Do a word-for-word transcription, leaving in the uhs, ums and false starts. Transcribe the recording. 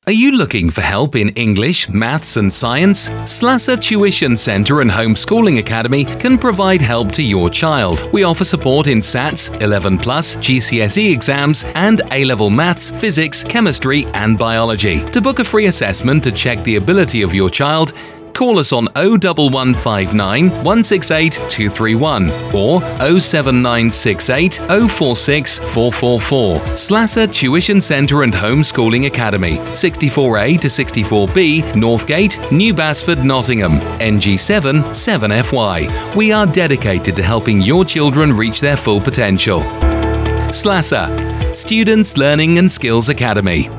Are you looking for help in English, Maths and Science? Slasser Tuition Centre and Homeschooling Academy can provide help to your child. We offer support in SATs, eleven plus, G C S E exams and A-level Maths, Physics, Chemistry and Biology. To book a free assessment to check the ability of your child, call us on oh one one five nine, one six eight, two three one or oh seven nine six eight, oh four six, four four four. Slasser Tuition Centre and Homeschooling Academy, sixty-four A to sixty-four B, Northgate, New Basford, Nottingham, N G seven, seven F Y. We are dedicated to helping your children reach their full potential. Slasser, Students Learning and Skills Academy.